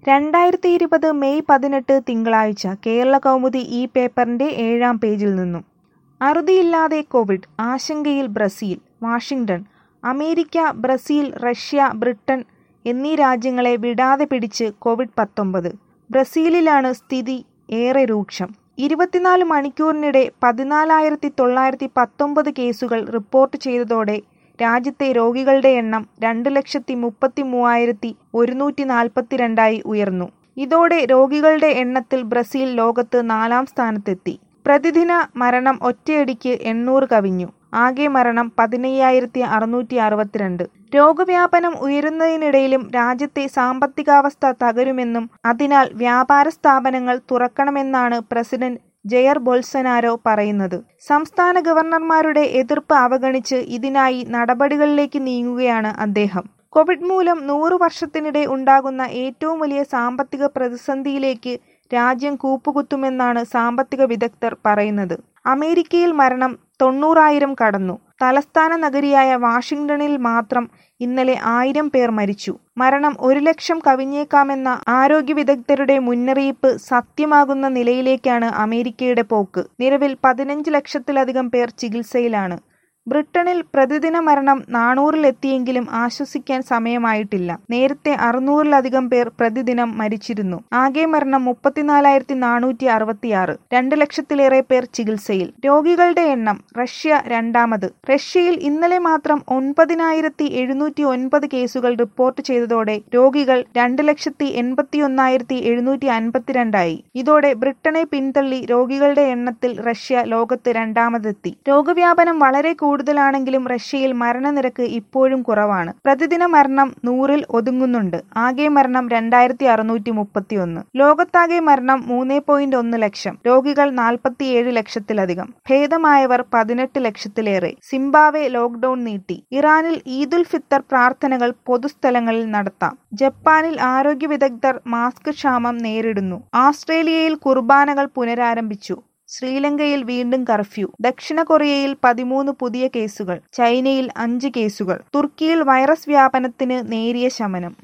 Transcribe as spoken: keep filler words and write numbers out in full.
രണ്ടായിരത്തി ഇരുപത് മെയ് പതിനെട്ട് തിങ്കളാഴ്ച കേരളകൗമുദി ഈ പേപ്പറിന്റെ ഏഴാം പേജിൽ നിന്നും. അറുതിയില്ലാതെ കോവിഡ്, ആശങ്കയിൽ Brazil. Washington. America, Brazil, Russia, Britain എന്നീ രാജ്യങ്ങളെ വിടാതെ പിടിച്ച് കോവിഡ് പത്തൊമ്പത്. ബ്രസീലിലാണ് സ്ഥിതി ഏറെ രൂക്ഷം. ഇരുപത്തിനാല് മണിക്കൂറിനിടെ പതിനാലായിരത്തി തൊള്ളായിരത്തി പത്തൊമ്പത് കേസുകൾ റിപ്പോർട്ട് ചെയ്തതോടെ രാജ്യത്തെ രോഗികളുടെ എണ്ണം രണ്ട് ലക്ഷത്തി മുപ്പത്തി മൂവായിരത്തി ഒരുന്നൂറ്റി നാൽപ്പത്തിരണ്ടായി ഉയർന്നു. ഇതോടെ രോഗികളുടെ എണ്ണത്തിൽ ബ്രസീൽ ലോകത്ത് നാലാം സ്ഥാനത്തെത്തി. പ്രതിദിന മരണം ഒറ്റയടിക്ക് എണ്ണൂറ് കവിഞ്ഞു. ആകെ മരണം പതിനയ്യായിരത്തി അറുന്നൂറ്റി അറുപത്തിരണ്ട്. രോഗവ്യാപനം ഉയരുന്നതിനിടയിലും രാജ്യത്തെ സാമ്പത്തികാവസ്ഥ തകരുമെന്നും അതിനാൽ വ്യാപാര സ്ഥാപനങ്ങൾ തുറക്കണമെന്നാണ് പ്രസിഡന്റ് ജയർ ബൊൽസനാരോ പറയുന്നത്. സംസ്ഥാന ഗവർണർമാരുടെ എതിർപ്പ് അവഗണിച്ച് ഇതിനായി നടപടികളിലേക്ക് നീങ്ങുകയാണ് അദ്ദേഹം. കോവിഡ് മൂലം നൂറു വർഷത്തിനിടെ ഉണ്ടാകുന്ന ഏറ്റവും വലിയ സാമ്പത്തിക പ്രതിസന്ധിയിലേക്ക് രാജ്യം കൂപ്പുകുത്തുമെന്നാണ് സാമ്പത്തിക വിദഗ്ധർ പറയുന്നത്. അമേരിക്കയിൽ മരണം തൊണ്ണൂറായിരം കടന്നു. തലസ്ഥാന നഗരിയായ വാഷിംഗ്ടണിൽ മാത്രം ഇന്നലെ ആയിരം പേർ മരിച്ചു. മരണം ഒരു ലക്ഷം കവിഞ്ഞേക്കാമെന്ന ആരോഗ്യ വിദഗ്ധരുടെ മുന്നറിയിപ്പ് സത്യമാകുന്ന നിലയിലേക്കാണ് അമേരിക്കയുടെ പോക്ക്. നിലവിൽ പതിനഞ്ച് ലക്ഷത്തിലധികം പേർ ചികിത്സയിലാണ്. ബ്രിട്ടനിൽ പ്രതിദിന മരണം നാനൂറിലെത്തിയെങ്കിലും ആശ്വസിക്കാൻ സമയമായിട്ടില്ല. നേരത്തെ അറുന്നൂറിലധികം പേർ പ്രതിദിനം മരിച്ചിരുന്നു. ആകെ മരണം മുപ്പത്തിനാലായിരത്തി നാനൂറ്റി അറുപത്തിയാറ്. രണ്ട് ലക്ഷത്തിലേറെ പേർ ചികിത്സയിൽ. രോഗികളുടെ എണ്ണം. റഷ്യ രണ്ടാമത്. റഷ്യയിൽ ഇന്നലെ മാത്രം ഒൻപതിനായിരത്തി എഴുന്നൂറ്റി ഒൻപത് കേസുകൾ റിപ്പോർട്ട് ചെയ്തതോടെ രോഗികൾ രണ്ട് ലക്ഷത്തി എൺപത്തിയൊന്നായിരത്തി എഴുന്നൂറ്റി അൻപത്തിരണ്ടായി. ഇതോടെ ബ്രിട്ടനെ പിന്തള്ളി രോഗികളുടെ എണ്ണത്തിൽ റഷ്യ ലോകത്ത് രണ്ടാമതെത്തി. രോഗവ്യാപനം വളരെ കൂടുതലാണെങ്കിലും റഷ്യയിൽ മരണനിരക്ക് ഇപ്പോഴും കുറവാണ്. പ്രതിദിന മരണം നൂറിൽ ഒതുങ്ങുന്നുണ്ട്. ആകെ മരണം രണ്ടായിരത്തി അറുന്നൂറ്റി മുപ്പത്തി ഒന്ന്. ലോകത്താകെ മരണം മൂന്ന് പോയിന്റ് ഒന്ന് ലക്ഷം. രോഗികൾ നാൽപ്പത്തിയേഴ് ലക്ഷത്തിലധികം. ഭേദമായവർ പതിനെട്ട് ലക്ഷത്തിലേറെ. സിംബാബ്വെ ലോക്ഡൌൺ നീട്ടി. ഇറാനിൽ ഈദുൽ ഫിത്തർ പ്രാർത്ഥനകൾ പൊതുസ്ഥലങ്ങളിൽ നടത്താം. ജപ്പാനിൽ ആരോഗ്യ വിദഗ്ധർ മാസ്ക് ക്ഷാമം നേരിടുന്നു. ആസ്ട്രേലിയയിൽ കുർബാനകൾ പുനരാരംഭിച്ചു. ശ്രീലങ്കയിൽ വീണ്ടും കർഫ്യൂ. ദക്ഷിണ കൊറിയയിൽ പതിമൂന്ന് പുതിയ കേസുകൾ. ചൈനയിൽ അഞ്ച് കേസുകൾ. തുർക്കിയിൽ വൈറസ് വ്യാപനത്തിന് നേരിയ ശമനം.